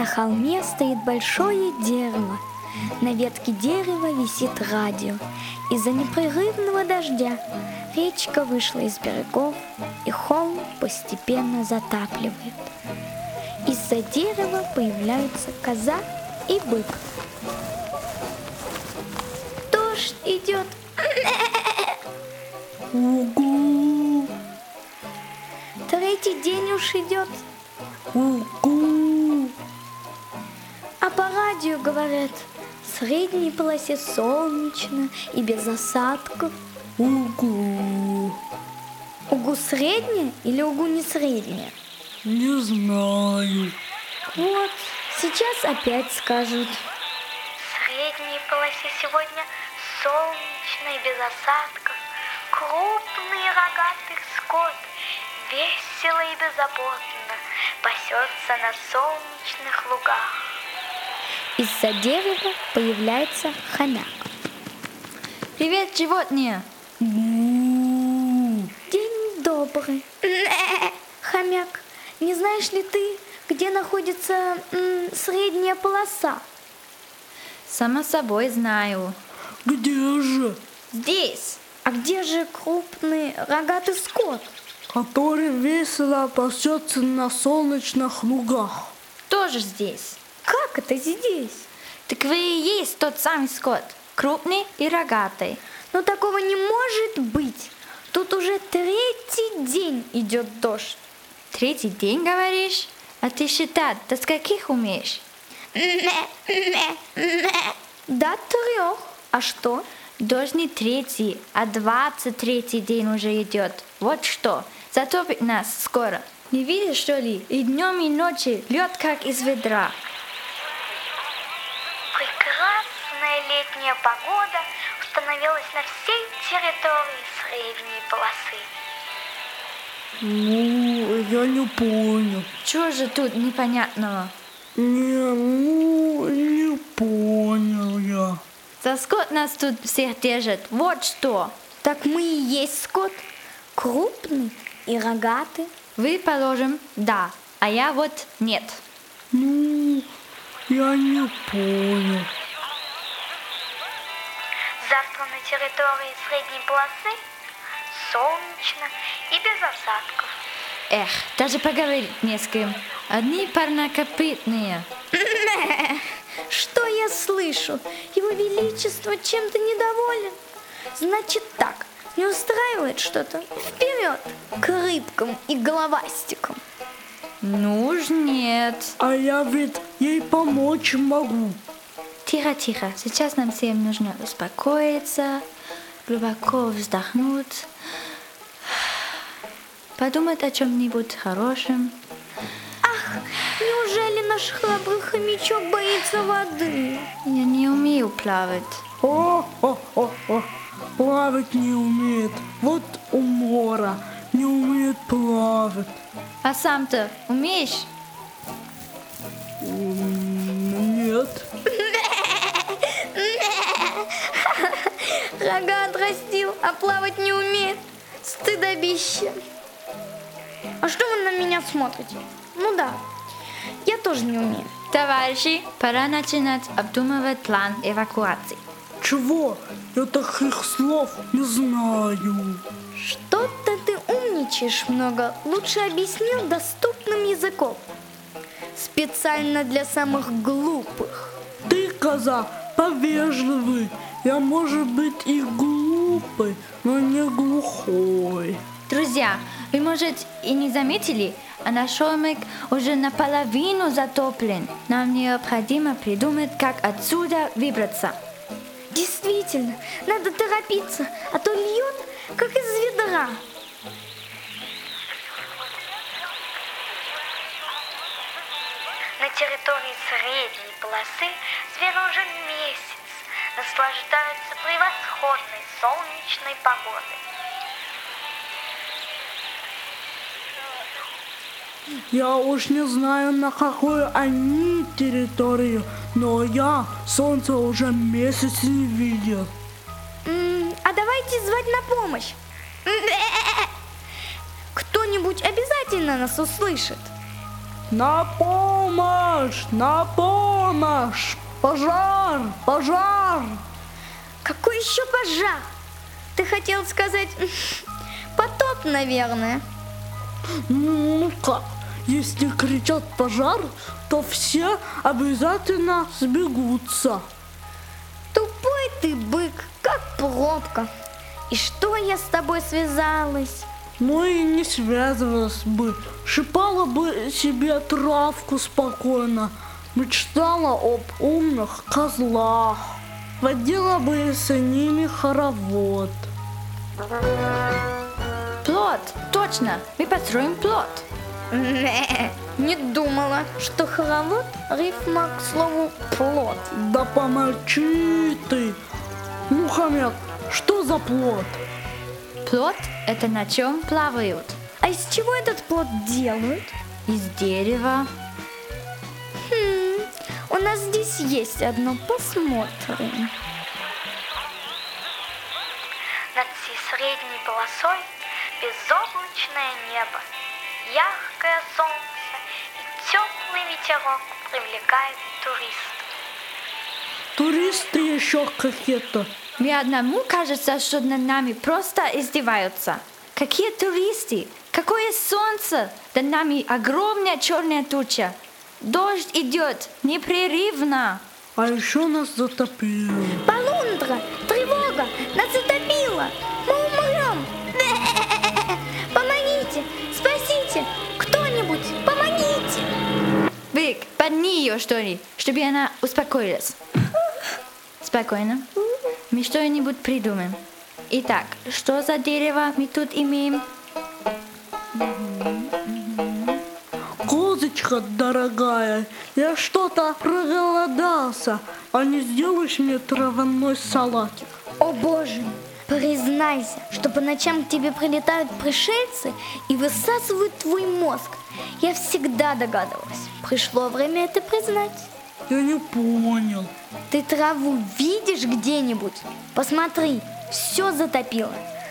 На холме стоит большое дерево. На ветке дерева висит радио. Из-за непрерывного дождя речка вышла из берегов, и холм постепенно затапливает. Из-за дерева появляются коза и бык. Дождь идет. Угу. Третий день уж идет. Угу. А по радио говорят, в средней полосе солнечно и без осадков. Угу. Угу средняя или угу не средняя? Не знаю. Вот, сейчас опять скажут. В средней полосе сегодня солнечно и без осадков. Крупный рогатый скот весело и беззаботно пасется на солнечных лугах. Из-за дерева появляется хомяк. Привет, животные! День добрый. Хомяк, не знаешь ли ты, где находится средняя полоса? Само собой знаю. Где же? Здесь. А где же крупный рогатый скот? Который весело пасется на солнечных лугах. Тоже здесь. Как это здесь? Так вы и есть тот самый скот. Крупный и рогатый. Но такого не может быть. Тут уже третий день идет дождь. Третий день, говоришь? А ты считать до скольких умеешь? До 3. А что? Дождь не третий, а 23-й день уже идет. Вот что. Затопит нас скоро. Не видишь, что ли? И днем, и ночью лед как из ведра. Прекрасная летняя погода установилась на всей территории средней полосы. Ну, я не понял. Чего же тут непонятного? Не понял я. За скот нас тут всех держит. Вот что. Так мы и есть скот. Крупный и рогатый. Вы, положим, да, а я вот нет. Ну, я не понял. Завтра на территории средней полосы солнечно и без осадков. Эх, даже поговорить не с кем. Одни парнокопытные. Что я слышу? Его Величество чем-то недоволен. Значит так, не устраивает что-то? Вперед к рыбкам и головастикам. Ну уж нет. А я ведь ей помочь могу. Тихо, тихо. Сейчас нам всем нужно успокоиться, глубоко вздохнуть, подумать о чем-нибудь хорошем. Ах, неужели наш храбрый хомячок боится воды? Я не умею плавать. Плавать не умеет. Вот умора. Не умеет плавать. А сам-то умеешь? Нет. Рога отрастил, а плавать не умеет. Стыдобище. А что вы на меня смотрите? Ну да, я тоже не умею. Товарищи, пора начинать обдумывать план эвакуации. Чего? Я таких слов не знаю. Что-то ты умничаешь много. Лучше объяснил доступным языком. Специально для самых глупых. Ты, коза, повежливый. Я, может быть, и глупый, но не глухой. Друзья, вы, может, и не заметили, а наш холмик уже наполовину затоплен. Нам необходимо придумать, как отсюда выбраться. Действительно, надо торопиться, а то льет, как из ведра. На территории средней полосы звери уже месяц наслаждаются превосходной солнечной погодой. Я уж не знаю, на какой они территории, но я солнце уже месяц не видел. А давайте звать на помощь. Кто-нибудь обязательно нас услышит. На помощь! На помощь! Пожар! Пожар! Какой еще пожар? Ты хотел сказать потоп, наверное. Ну как, если кричат пожар, то все обязательно сбегутся. Тупой ты бык, как пробка. И что я с тобой связалась? Ну и не связывалась бы, шипала бы себе травку спокойно, мечтала об умных козлах, водила бы с ними хоровод. Плот, точно, мы построим плот. Не думала, что хоровод рифма к слову плод. Да помолчи ты! Ну, хомяк, что за плод? Плот – это на чем плавают. А из чего этот плод делают? Из дерева. У нас здесь есть одно, посмотрим. Над всей средней полосой безоблачное небо, яркое солнце и теплый ветерок привлекают туристов. Туристы еще какие-то. Мне одному кажется, что над нами просто издеваются. Какие туристы? Какое солнце? Над нами огромная черная туча. Дождь идет непрерывно. А еще нас затопило. Полундра, тревога, нас затопило. Мы умрем. Помогите, спасите, кто-нибудь, помогите. Бык, подни ее, что ли, чтобы она успокоилась. Спокойно. Мы что-нибудь придумаем. Итак, что за дерево мы тут имеем? Козочка дорогая, я что-то проголодался. А не сделаешь мне травяной салатик? О боже, признайся, что по ночам к тебе прилетают пришельцы и высасывают твой мозг. Я всегда догадывалась. Пришло время это признать. Я не понял. Ты траву видишь где-нибудь? Посмотри, все затопило.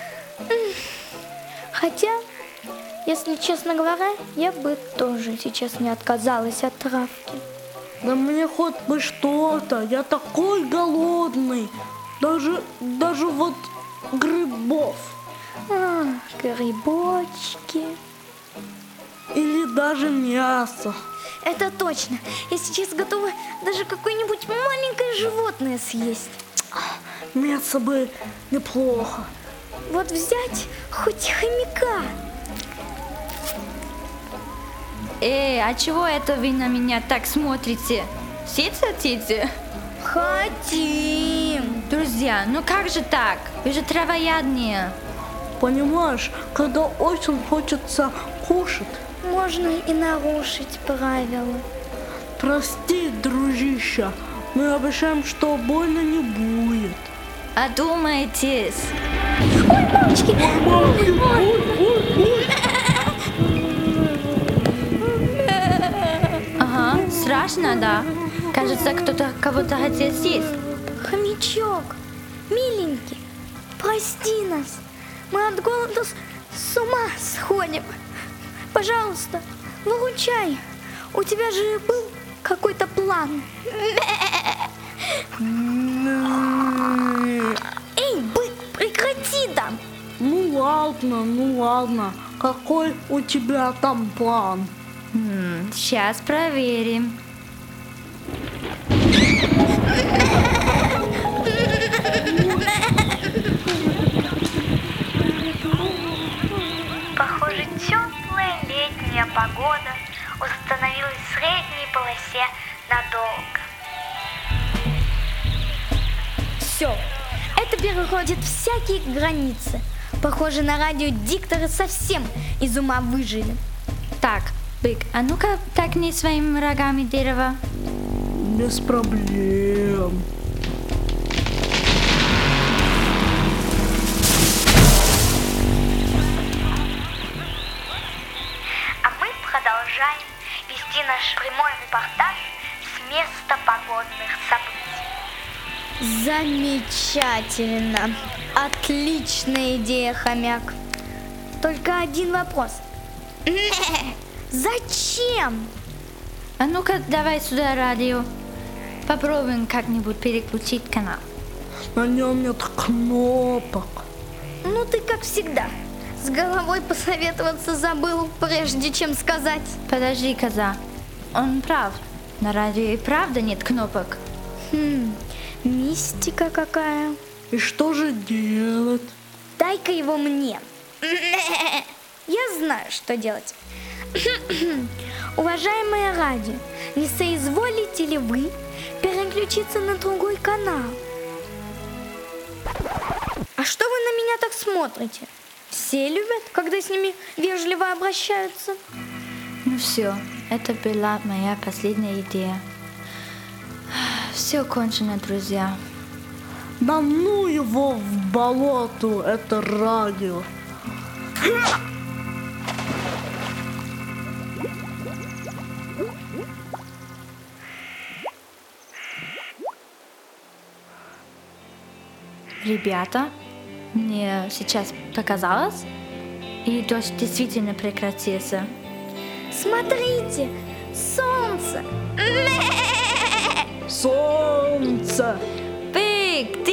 Хотя, если честно говоря, я бы тоже сейчас не отказалась от травки. Да мне хоть бы что-то, я такой голодный. Даже вот грибов. Грибочки. Или даже мясо. Это точно. Я сейчас готова даже какое-нибудь маленькое животное съесть. Мясо бы неплохо. Вот взять хоть хомяка. А чего это вы на меня так смотрите? Сеть хотите? Хотим. Друзья, ну как же так? Вы же травоядные. Понимаешь, когда очень хочется кушать. Можно и нарушить правила. Прости, дружище, мы обещаем, что больно не будет. Одумайтесь. Ой, мамочки! Ага, страшно, да? Кажется, кто-то кого-то хотел съесть. Хомячок, миленький, прости нас. Мы от голода с ума сходим. Пожалуйста, выручай. У тебя же был какой-то план. Эй, бык, прекрати там. Ну ладно. Какой у тебя там план? Сейчас проверим. Похоже, теплая летняя погода установилась в средней полосе надолго. Все, это переходит всякие границы. Похоже, на радио дикторы совсем из ума выжили. Так, бык, а ну-ка такни своими рогами дерево. Без проблем. А мы продолжаем вести наш прямой репортаж с места погодных событий. Замечательно. Отличная идея, хомяк. Только один вопрос. Зачем? А ну-ка, давай сюда радио. Попробуем как-нибудь переключить канал. На нем нет кнопок. Ну ты как всегда. С головой посоветоваться забыл, прежде чем сказать. Подожди, коза. Он прав. На радио и правда нет кнопок. Мистика какая. И что же делать? Дай-ка его мне. Я знаю, что делать. Уважаемое радио, не соизволите ли вы переключиться на другой канал? А что вы на меня так смотрите? Все любят, когда с ними вежливо обращаются. Ну все, это была моя последняя идея. Все кончено, друзья. Да ну его в болото, это радио. Ребята, мне сейчас показалось, и дождь действительно прекратился. Смотрите, солнце. Солнце! Биг,